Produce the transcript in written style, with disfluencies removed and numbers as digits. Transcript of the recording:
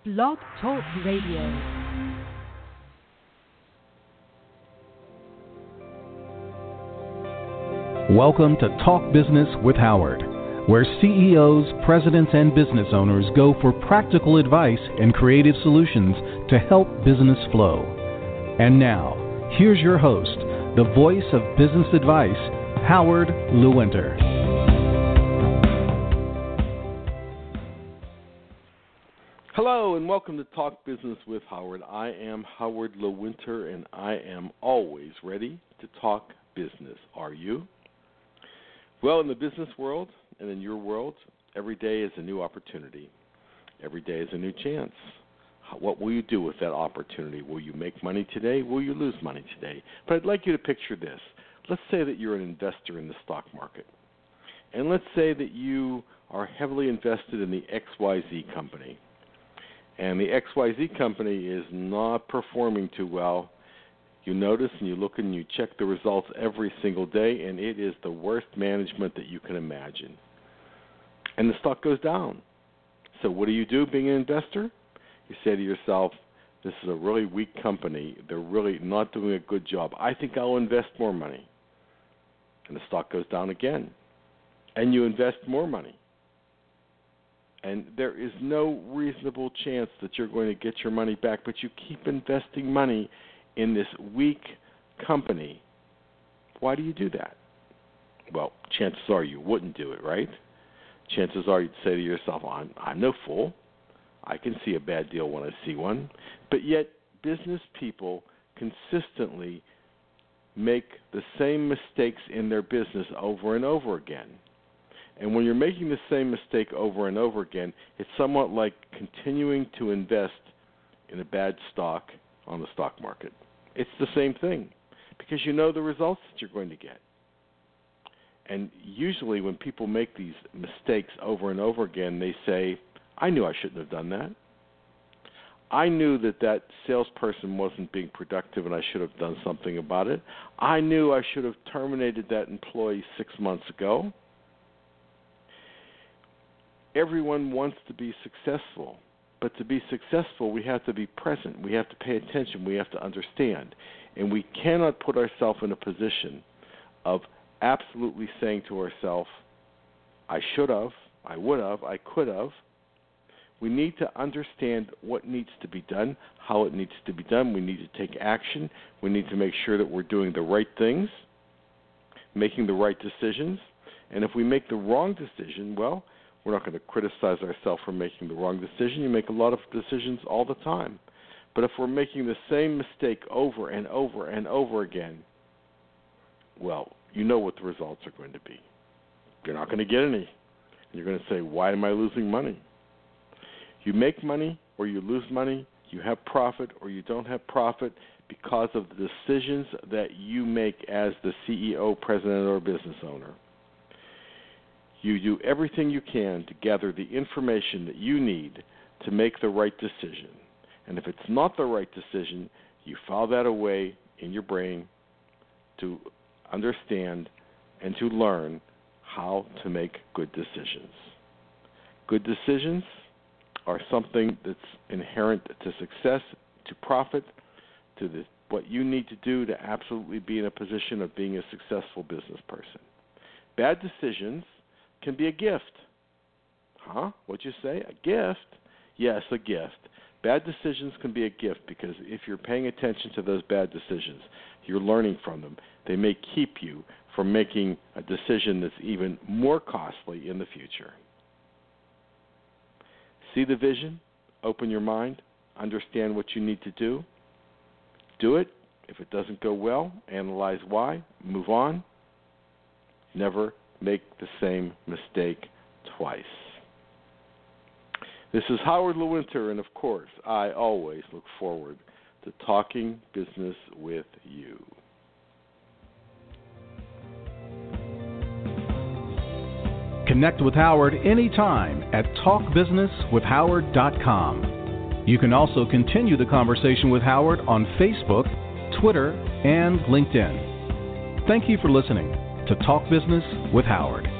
Blog Talk Radio. Welcome to Talk Business with Howard, where CEOs, presidents, and business owners go for practical advice and creative solutions to help business flow. And now, here's your host, the voice of business advice, Howard Lewinter. Hello and welcome to Talk Business with Howard. I am Howard Lewinter and I am always ready to talk business. Are you? Well, in the business world and in your world, every day is a new opportunity. Every day is a new chance. What will you do with that opportunity? Will you make money today? Will you lose money today? But I'd like you to picture this. Let's say that you're an investor in the stock market. And let's say that you are heavily invested in the XYZ company. And the XYZ company is not performing too well. You notice and you look and you check the results every single day, and it is the worst management that you can imagine. And the stock goes down. So what do you do being an investor? You say to yourself, this is a really weak company. They're really not doing a good job. I think I'll invest more money. And the stock goes down again. And you invest more money. And there is no reasonable chance that you're going to get your money back, but you keep investing money in this weak company. Why do you do that? Well, chances are you wouldn't do it, right? Chances are you'd say to yourself, I'm no fool. I can see a bad deal when I see one. But yet business people consistently make the same mistakes in their business over and over again. And when you're making the same mistake over and over again, it's somewhat like continuing to invest in a bad stock on the stock market. It's the same thing because you know the results that you're going to get. And usually when people make these mistakes over and over again, they say, I knew I shouldn't have done that. I knew that salesperson wasn't being productive and I should have done something about it. I knew I should have terminated that employee 6 months ago. Everyone wants to be successful, but to be successful, we have to be present. We have to pay attention. We have to understand. And we cannot put ourselves in a position of absolutely saying to ourselves, I should have, I would have, I could have. We need to understand what needs to be done, how it needs to be done. We need to take action. We need to make sure that we're doing the right things, making the right decisions. And if we make the wrong decision, well, we're not going to criticize ourselves for making the wrong decision. You make a lot of decisions all the time. But if we're making the same mistake over and over and over again, well, you know what the results are going to be. You're not going to get any. And you're going to say, why am I losing money? You make money or you lose money. You have profit or you don't have profit because of the decisions that you make as the CEO, president, or business owner. You do everything you can to gather the information that you need to make the right decision. And if it's not the right decision, you file that away in your brain to understand and to learn how to make good decisions. Good decisions are something that's inherent to success, to profit, to what you need to do to absolutely be in a position of being a successful business person. Bad decisions can be a gift. Huh? What'd you say? A gift? Yes, a gift. Bad decisions can be a gift because if you're paying attention to those bad decisions, you're learning from them. They may keep you from making a decision that's even more costly in the future. See the vision, open your mind, understand what you need to do. Do it. If it doesn't go well, analyze why, move on. Never make the same mistake twice. This is Howard Lewinter, and of course, I always look forward to talking business with you. Connect with Howard anytime at talkbusinesswithhoward.com. You can also continue the conversation with Howard on Facebook, Twitter, and LinkedIn. Thank you for listening to Talk Business with Howard.